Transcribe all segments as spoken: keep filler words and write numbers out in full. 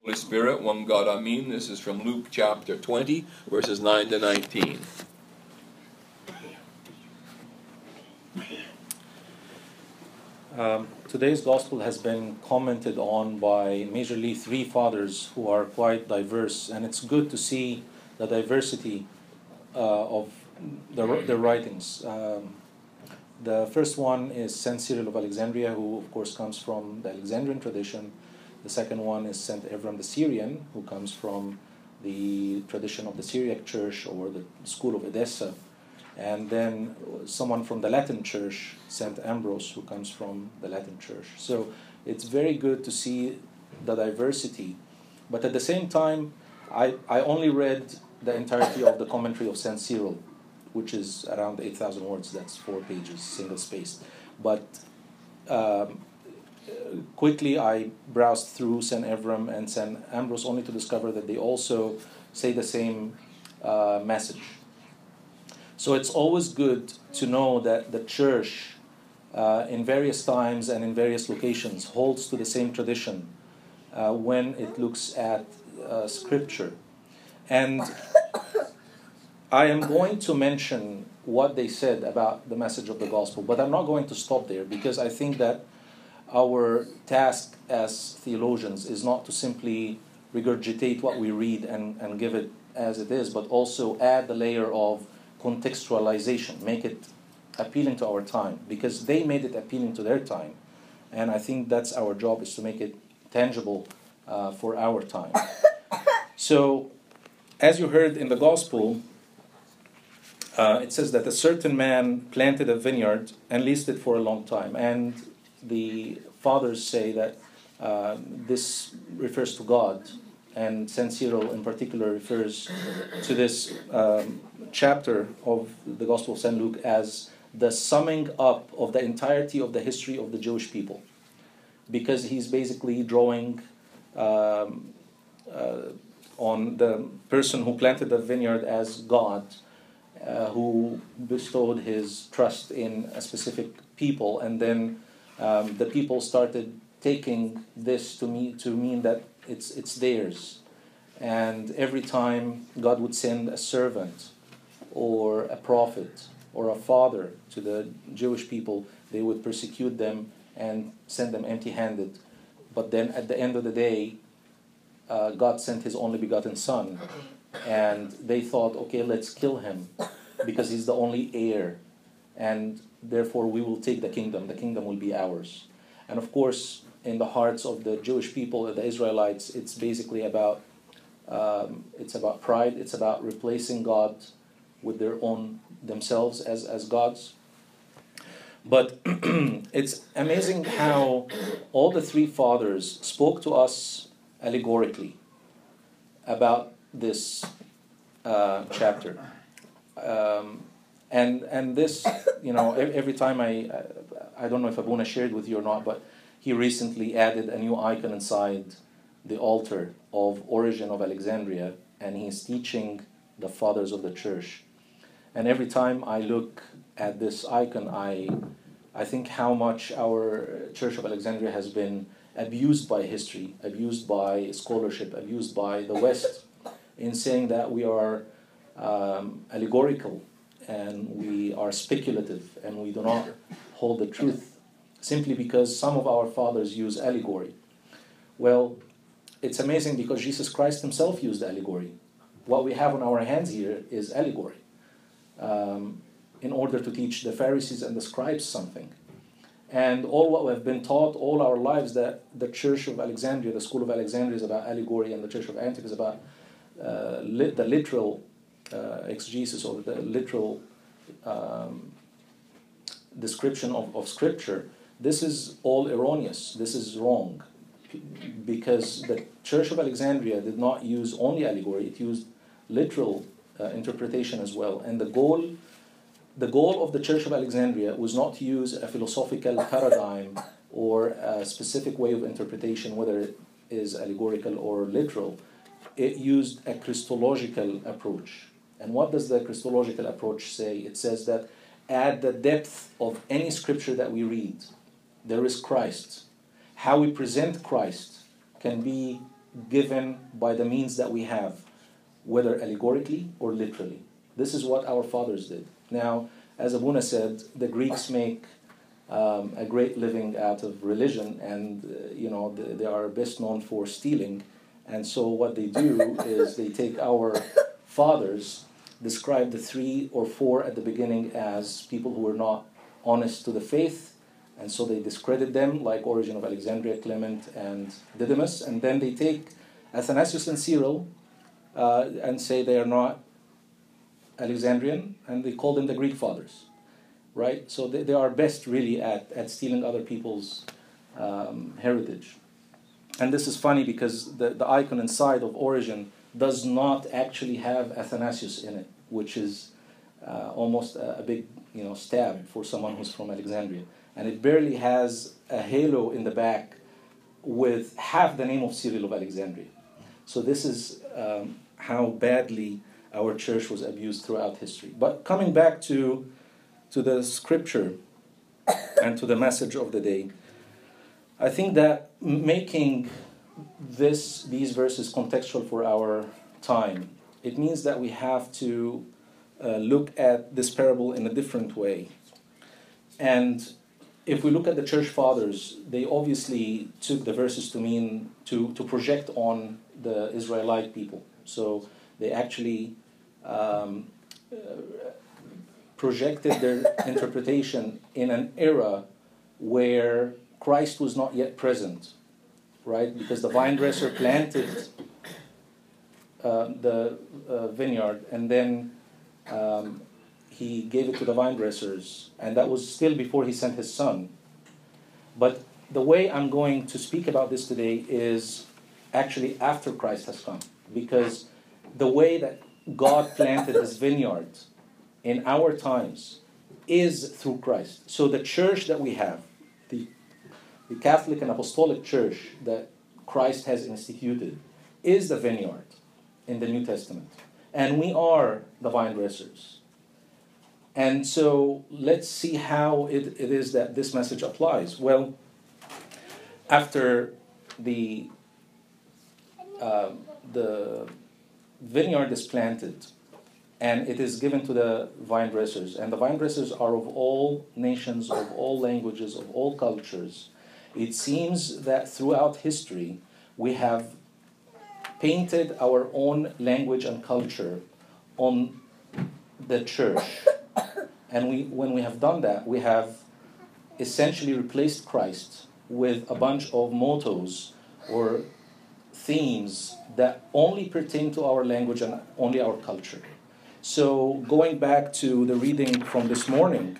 Holy Spirit, one God, Amen. This is from Luke chapter twenty, verses nine to nineteen. Um, today's gospel has been commented on by majorly three fathers who are quite diverse, and it's good to see the diversity uh, of the, their writings. Um, the first one is Saint Cyril of Alexandria, who of course comes from the Alexandrian tradition. The second one is Saint Evram the Syrian, who comes from the tradition of the Syriac Church or the School of Edessa. And then someone from the Latin Church, Saint Ambrose, who comes from the Latin Church. So it's very good to see the diversity. But at the same time, I, I only read the entirety of the commentary of Saint Cyril, which is around eight thousand words. That's four pages, single-spaced. But um, quickly I browsed through Saint Evram and Saint Ambrose only to discover that they also say the same uh, message. So it's always good to know that the church, uh, in various times and in various locations, holds to the same tradition uh, when it looks at uh, Scripture. And I am going to mention what they said about the message of the gospel, but I'm not going to stop there, because I think that our task as theologians is not to simply regurgitate what we read and, and give it as it is, but also add the layer of contextualization, make it appealing to our time, because they made it appealing to their time, and I think that's our job, is to make it tangible uh, for our time. So, as you heard in the gospel, uh, it says that a certain man planted a vineyard and leased it for a long time, and the fathers say that uh, this refers to God, and Saint Cyril in particular refers to this um, chapter of the Gospel of Saint Luke as the summing up of the entirety of the history of the Jewish people, because he's basically drawing um, uh, on the person who planted the vineyard as God, uh, who bestowed his trust in a specific people, and then um, the people started taking this to mean to mean that it's it's theirs, and every time God would send a servant or a prophet or a father to the Jewish people, they would persecute them and send them empty-handed. But then at the end of the day, uh, God sent his only begotten Son, and they thought, okay, let's kill him because he's the only heir, and therefore we will take the kingdom. The kingdom will be ours. And of course, in the hearts of the Jewish people, the Israelites, it's basically about um, it's about pride. It's about replacing God with their own themselves as, as gods. But it's amazing how all the three fathers spoke to us allegorically about this uh, chapter. Um, and and this, you know, every time I, I don't know if Abuna shared with you or not, but he recently added a new icon inside the altar of Origen of Alexandria, and he's teaching the fathers of the church. And every time I look at this icon, I I think how much our Church of Alexandria has been abused by history, abused by scholarship, abused by the West, in saying that we are um, allegorical and we are speculative and we do not hold the truth, simply because some of our fathers use allegory. Well, it's amazing because Jesus Christ himself used allegory. What we have on our hands here is allegory. Um, in order to teach the Pharisees and the scribes something. And all what we have been taught all our lives, that the Church of Alexandria, the School of Alexandria is about allegory, and the Church of Antioch is about uh, lit, the literal uh, exegesis, or the literal um, description of, of Scripture. This is all erroneous. This is wrong. Because the Church of Alexandria did not use only allegory, it used literal uh, interpretation as well. And the goal, the goal of the Church of Alexandria was not to use a philosophical paradigm or a specific way of interpretation, whether it is allegorical or literal. It used a Christological approach. And what does the Christological approach say? It says that at the depth of any scripture that we read, there is Christ. How we present Christ can be given by the means that we have, whether allegorically or literally. This is what our fathers did. Now, as Abuna said, the Greeks make um, a great living out of religion, and uh, you know they, they are best known for stealing. And so what they do is they take our fathers, describe the three or four at the beginning as people who were not honest to the faith, and so they discredit them, like Origen of Alexandria, Clement, and Didymus, and then they take Athanasius and Cyril uh, and say they are not Alexandrian, and they call them the Greek fathers, right? So they, they are best really at, at stealing other people's um, heritage. And this is funny because the, the icon inside of Origen does not actually have Athanasius in it, which is uh, almost a, a big you know, stab for someone who's from Alexandria. And it barely has a halo in the back with half the name of Cyril of Alexandria. So this is um, how badly our church was abused throughout history. But coming back to, to the scripture and to the message of the day, I think that making this these verses contextual for our time, it means that we have to uh, look at this parable in a different way. And if we look at the church fathers, they obviously took the verses to mean to, to project on the Israelite people. So they actually um, uh, projected their interpretation in an era where Christ was not yet present, right? Because the vine dresser planted uh, the uh, vineyard, and then um, he gave it to the vine dressers, and that was still before he sent his son. But the way I'm going to speak about this today is actually after Christ has come, because the way that God planted his vineyard in our times is through Christ. So the church that we have, the, the Catholic and Apostolic Church that Christ has instituted, is the vineyard in the New Testament. And we are the vine dressers. And so let's see how it, it is that this message applies. Well, after the uh, the vineyard is planted, and it is given to the vine dressers, and the vine dressers are of all nations, of all languages, of all cultures. It seems that throughout history we have painted our own language and culture on the church. And we, when we have done that, we have essentially replaced Christ with a bunch of mottos or themes that only pertain to our language and only our culture. So going back to the reading from this morning,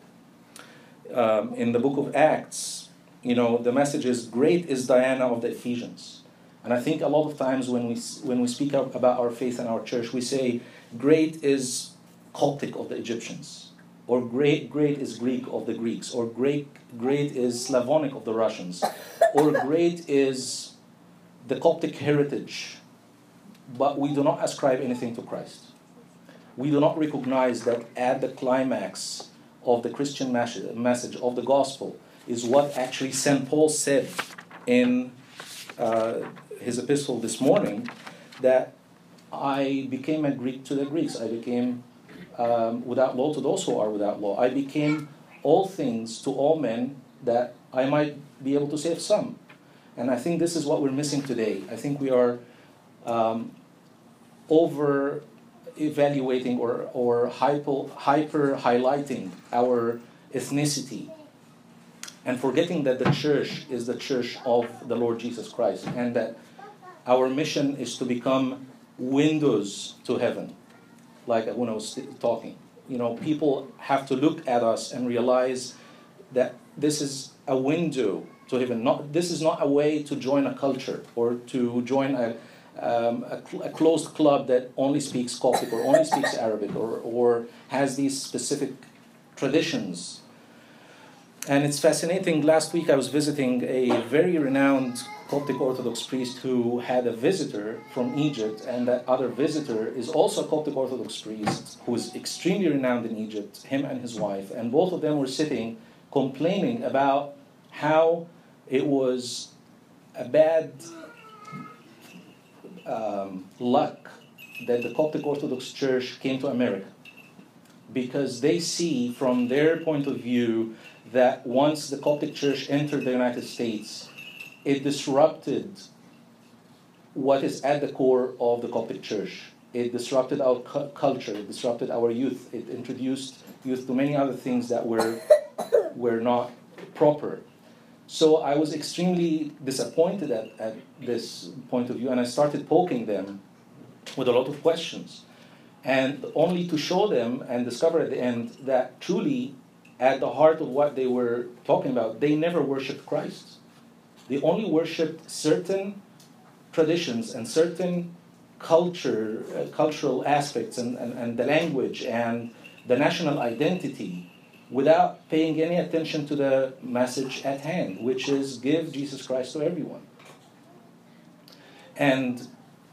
um, in the book of Acts, you know, the message is, great is Diana of the Ephesians. And I think a lot of times when we when we speak up about our faith and our church, we say, great is Coptic of the Egyptians, or great great is Greek of the Greeks, or great great is Slavonic of the Russians, or great is the Coptic heritage. But we do not ascribe anything to Christ. We do not recognize that at the climax of the Christian message of the gospel is what actually Saint Paul said in uh, his epistle this morning, that I became a Greek to the Greeks. I became um, without law to those who are without law. I became all things to all men that I might be able to save some. And I think this is what we're missing today. I think we are um, over evaluating or, or hyper, hyper highlighting our ethnicity, and forgetting that the church is the church of the Lord Jesus Christ, and that our mission is to become windows to heaven, like when I was talking. You know, people have to look at us and realize that this is a window to heaven. Not, this is not a way to join a culture or to join a, um, a, cl- a closed club that only speaks Coptic or only speaks Arabic or, or has these specific traditions. And it's fascinating. Last week I was visiting a very renowned Coptic Orthodox priest who had a visitor from Egypt, and that other visitor is also a Coptic Orthodox priest who is extremely renowned in Egypt, him and his wife, and both of them were sitting complaining about how it was a bad um, luck that the Coptic Orthodox Church came to America, because they see from their point of view that once the Coptic Church entered the United States, it disrupted what is at the core of the Coptic Church. It disrupted our cu- culture, it disrupted our youth, it introduced youth to many other things that were, were not proper. So I was extremely disappointed at, at this point of view, and I started poking them with a lot of questions. And only to show them and discover at the end that truly, at the heart of what they were talking about, they never worshipped Christ. They only worshipped certain traditions and certain culture, uh, cultural aspects and, and, and the language and the national identity, without paying any attention to the message at hand, which is give Jesus Christ to everyone. And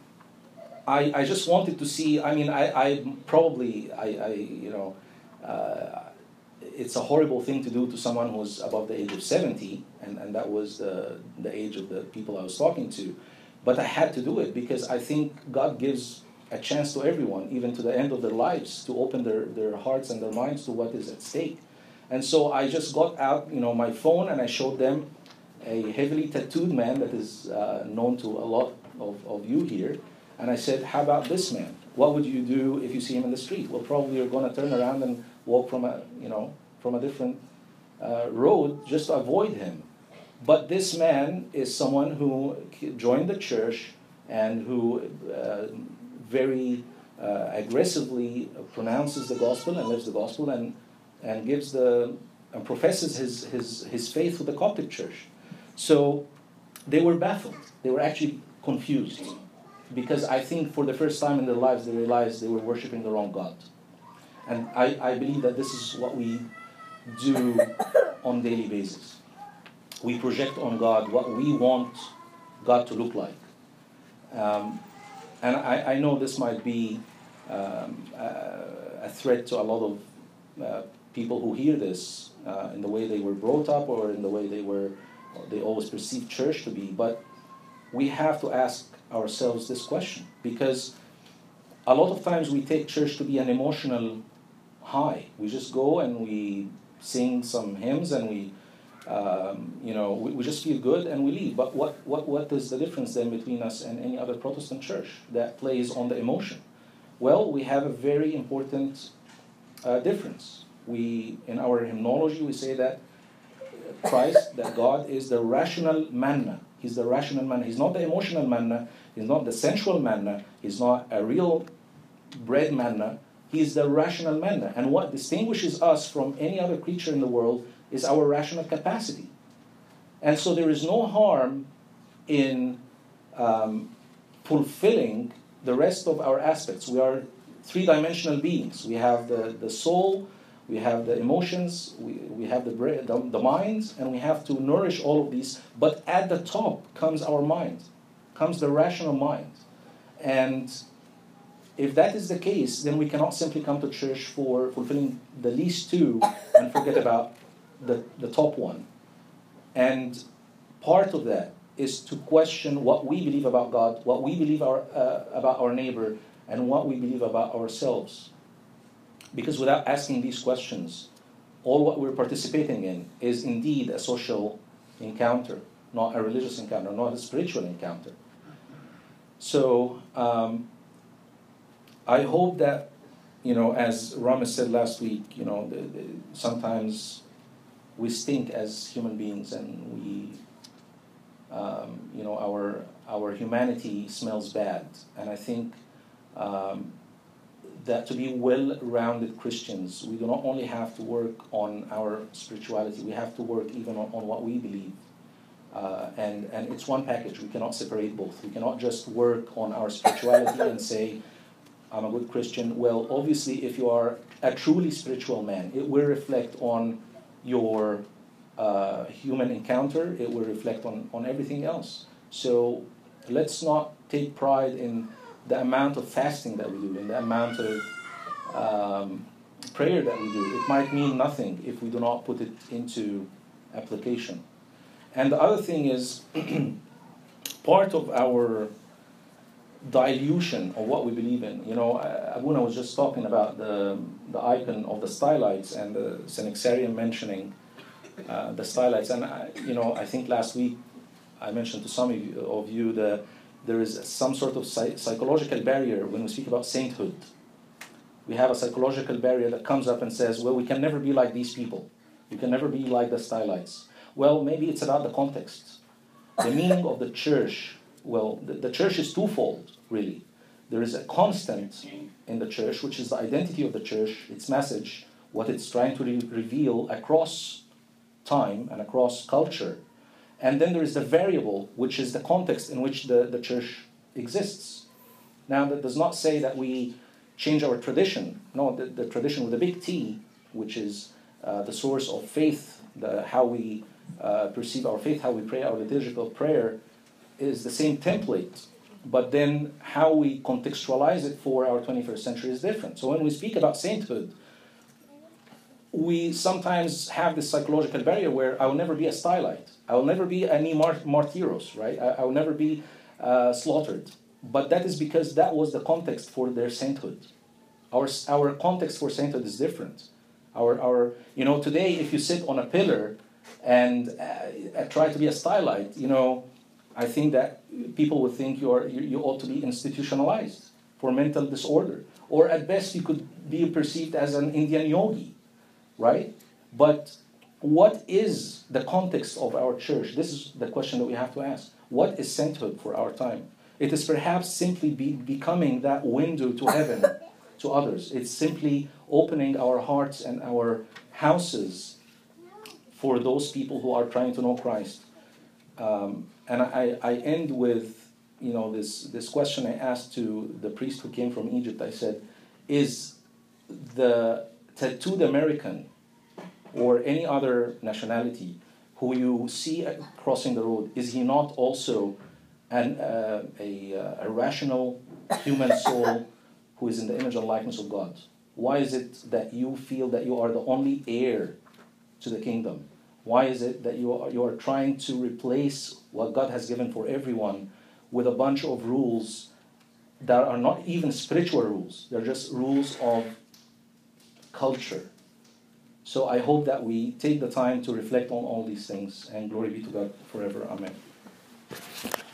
I, I just wanted to see, I mean, I, I probably, I, I, you know, uh, it's a horrible thing to do to someone who's above the age of seventy, and, and that was the, the age of the people I was talking to. But I had to do it because I think God gives a chance to everyone, even to the end of their lives, to open their, their hearts and their minds to what is at stake. And so I just got out, you know, my phone, and I showed them a heavily tattooed man that is uh, known to a lot of, of you here. And I said, how about this man? What would you do if you see him in the street? Well, probably you're going to turn around and walk from a, you know, from a different uh, road just to avoid him. But this man is someone who joined the church and who uh, very uh, aggressively pronounces the gospel and lives the gospel and and gives the and professes his, his, his faith with the Coptic Church. So they were baffled. They were actually confused, because I think for the first time in their lives they realized they were worshiping the wrong God. And I, I believe that this is what we do on a daily basis. We project on God what we want God to look like. Um, and I, I know this might be um, a, a threat to a lot of uh, people who hear this uh, in the way they were brought up or in the way they were, they always perceived church to be. But we have to ask ourselves this question, because a lot of times we take church to be an emotional high. We just go and we sing some hymns and we, um, you know, we, we just feel good and we leave. But what, what, what is the difference then between us and any other Protestant church that plays on the emotion? Well, we have a very important uh, difference. We, in our hymnology, we say that Christ, that God is the rational manna. He's the rational manna. He's not the emotional manna. He's not the sensual manna. He's not a real bread manna. He's the rational manna. And what distinguishes us from any other creature in the world is our rational capacity. And so there is no harm in um, fulfilling the rest of our aspects. We are three-dimensional beings. We have the, the soul, we have the emotions, we, we have the, the, the minds, and we have to nourish all of these. But at the top comes our mind, comes the rational mind. And if that is the case, then we cannot simply come to church for fulfilling the least two and forget about the, the top one. And part of that is to question what we believe about God, what we believe our, uh, about our neighbor, and what we believe about ourselves. Because without asking these questions, all what we're participating in is indeed a social encounter, not a religious encounter, not a spiritual encounter. So um, I hope that, you know, as Ramesh said last week, you know, the, the, sometimes we stink as human beings, and we, um, you know, our our humanity smells bad. And I think um, that to be well-rounded Christians, we do not only have to work on our spirituality, we have to work even on, on what we believe. Uh, and, and it's one package. We cannot separate both. We cannot just work on our spirituality and say, I'm a good Christian. Well, obviously, if you are a truly spiritual man, it will reflect on your uh, human encounter. It will reflect on, on everything else. So let's not take pride in the amount of fasting that we do, in the amount of um, prayer that we do. It might mean nothing if we do not put it into application. And the other thing is, part of our dilution of what we believe in. You know, Abuna was just talking about the the icon of the stylites and the Synaxarium mentioning uh, the stylites. And, I, you know, I think last week I mentioned to some of you, of you that there is some sort of psych- psychological barrier when we speak about sainthood. We have a psychological barrier that comes up and says, well, we can never be like these people. We can never be like the stylites. Well, maybe it's about the context. The meaning of the church, well, the, the church is twofold, really. There is a constant in the church, which is the identity of the church, its message, what it's trying to re- reveal across time and across culture. And then there is the variable, which is the context in which the, the church exists. Now, that does not say that we change our tradition. No, the, the tradition with a big T, which is uh, the source of faith, the, how we uh, perceive our faith, how we pray our liturgical prayer, is the same template. But then how we contextualize it for our twenty-first century is different. So when we speak about sainthood, we sometimes have this psychological barrier where I will never be a stylite. I will never be any mart- martyros, right? I, I will never be uh, slaughtered. But that is because that was the context for their sainthood. Our our context for sainthood is different. Our our you know today, if you sit on a pillar and uh, try to be a stylite, you know, I think that people would think you are you, you ought to be institutionalized for mental disorder, or at best you could be perceived as an Indian yogi, right? But what is the context of our church? This is the question that we have to ask. What is sainthood for our time? It is perhaps simply be becoming that window to heaven to others. It's simply opening our hearts and our houses for those people who are trying to know Christ. Um, and I, I end with, you know, this, this question I asked to the priest who came from Egypt. I said, is the tattooed American or any other nationality who you see crossing the road, is he not also an, uh, a, uh, a rational human soul who is in the image and likeness of God? Why is it that you feel that you are the only heir to the kingdom? Why is it that you are, you are trying to replace what God has given for everyone with a bunch of rules that are not even spiritual rules? They're just rules of culture. So I hope that we take the time to reflect on all these things, and glory be to God forever. Amen.